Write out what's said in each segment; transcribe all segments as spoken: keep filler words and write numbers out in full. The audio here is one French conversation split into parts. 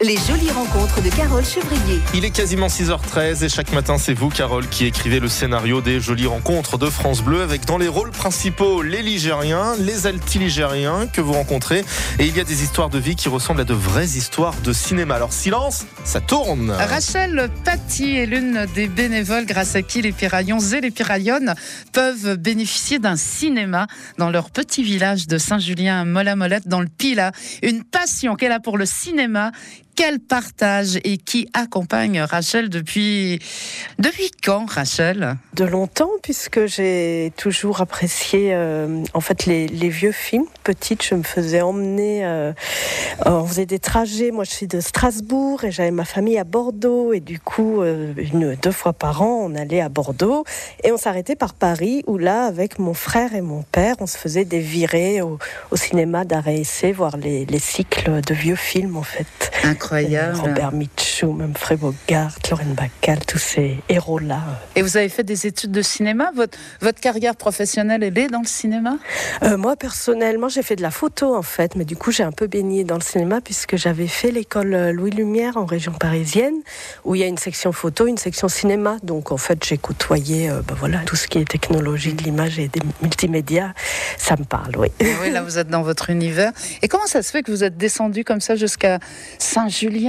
Les jolies rencontres de Carole Chevrier. Il est quasiment six heures treize et chaque matin c'est vous, Carole, qui écrivez le scénario des jolies rencontres de France Bleu avec dans les rôles principaux les Ligériens, les Altiligériens que vous rencontrez, et il y a des histoires de vie qui ressemblent à de vraies histoires de cinéma. Alors silence, ça tourne. Rachel Paty est l'une des bénévoles grâce à qui les Piraillons et les Piraillonnes peuvent bénéficier d'un cinéma dans leur petit village de Saint-Julien-Mola-Molette dans le Pilat. Une passion qu'elle a pour le cinéma. Quel partage et qui accompagne Rachel depuis... Depuis quand, Rachel ? De longtemps, puisque j'ai toujours apprécié euh, en fait les, les vieux films. Petite, je me faisais emmener, euh, on faisait des trajets. Moi, je suis de Strasbourg et j'avais ma famille à Bordeaux. Et du coup, euh, une, deux fois par an, on allait à Bordeaux et on s'arrêtait par Paris, où là, avec mon frère et mon père, on se faisait des virées au, au cinéma d'arrêt essai, voir les, les cycles de vieux films, en fait. Incroyable. Robert Mitchum, Humphrey Bogart, Lorraine Bacall, tous ces héros-là. Et vous avez fait des études de cinéma ? Votre, votre carrière professionnelle, elle est dans le cinéma ? euh, Moi, personnellement, j'ai fait de la photo, en fait. Mais du coup, j'ai un peu baigné dans le cinéma puisque j'avais fait l'école Louis Lumière en région parisienne, où il y a une section photo, une section cinéma. Donc, en fait, j'ai côtoyé euh, ben voilà, tout ce qui est technologie de l'image et des multimédias. Ça me parle, oui. Oui, là, vous êtes dans votre univers. Et comment ça se fait que vous êtes descendu comme ça jusqu'à Saint-Julien-Mola-Molette ?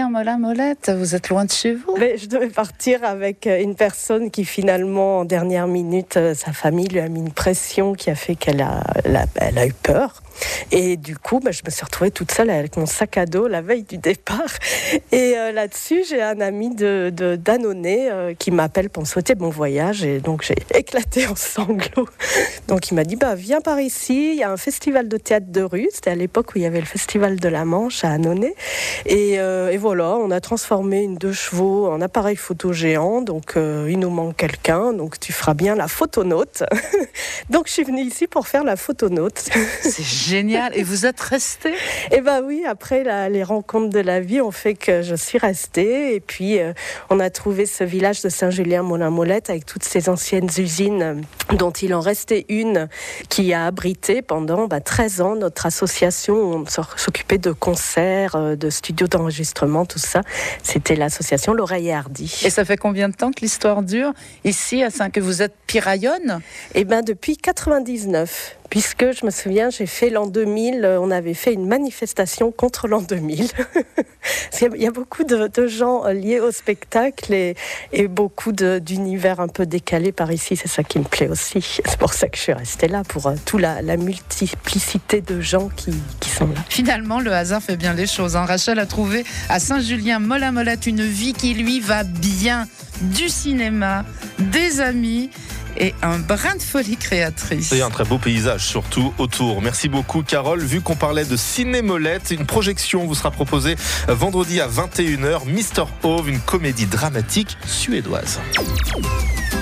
Vous êtes loin de chez vous ? Mais je devais partir avec une personne qui finalement, en dernière minute, sa famille lui a mis une pression qui a fait qu'elle a, elle a, elle a eu peur. Et du coup, bah, je me suis retrouvée toute seule avec mon sac à dos la veille du départ. Et euh, là-dessus, j'ai un ami de, de, d'Annonay euh, qui m'appelle pour me souhaiter bon voyage. Et donc, j'ai éclaté en sanglots. Donc, il m'a dit, bah, viens par ici. Il y a un festival de théâtre de rue. C'était à l'époque où il y avait le festival de la Manche à Annonay. Et, euh, et voilà, on a transformé une deux chevaux en appareil photo géant. Donc, euh, il nous manque quelqu'un. Donc, tu feras bien la photonaute. Donc, je suis venue ici pour faire la photonaute. C'est génial. Et vous êtes restée ? Eh bien oui, après la, les rencontres de la vie ont fait que je suis restée. Et puis, euh, on a trouvé ce village de Saint-Julien-Mola-Molette avec toutes ces anciennes usines euh, dont il en restait une qui a abrité pendant bah, treize ans notre association. On s'occupait de concerts, euh, de studios d'enregistrement, tout ça. C'était l'association L'Oreille et Hardy. Et ça fait combien de temps que l'histoire dure ici à Saint que vous êtes Piraillonne ? Eh bien, depuis quatre-vingt-dix-neuf. Puisque je me souviens, j'ai fait l'an deux mille, on avait fait une manifestation contre l'an deux mille. Il y a beaucoup de, de gens liés au spectacle et, et beaucoup de, d'univers un peu décalés par ici. C'est ça qui me plaît aussi. C'est pour ça que je suis restée là, pour euh, toute la, la multiplicité de gens qui, qui sont là. Finalement, le hasard fait bien les choses. Hein. Rachel a trouvé à Saint-Julien-Mola-Molette une vie qui lui va bien. Du cinéma, des amis et un brin de folie créatrice. Et un très beau paysage surtout autour. Merci beaucoup, Carole. Vu qu'on parlait de Ciné-Molette, une projection vous sera proposée vendredi à vingt et une heures. Mister Ove, une comédie dramatique suédoise.